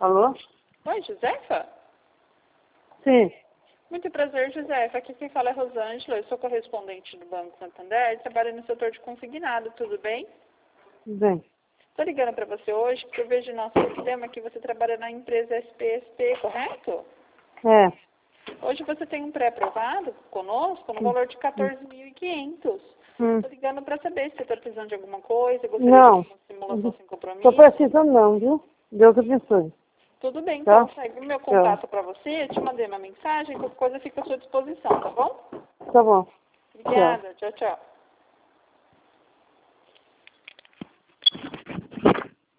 Alô? Oi, Josefa? Sim. Muito prazer, Josefa. Aqui quem fala é Rosângela, eu sou correspondente do Banco Santander e trabalho no setor de consignado, tudo bem? Bem. Estou ligando para você hoje porque eu vejo no nosso sistema que você trabalha na empresa SPSP, correto? É. Hoje você tem um pré-aprovado conosco no valor de 14.500. Estou ligando para saber se você está precisando de alguma coisa, gostaria de Não. alguma simulação sem compromisso. Tô precisando não, viu? Deus abençoe. Tudo bem, Tá? então segue o meu contato para você, eu te mandei uma mensagem, qualquer coisa fica à sua disposição, tá bom? Tá bom. Obrigada, tchau, tchau.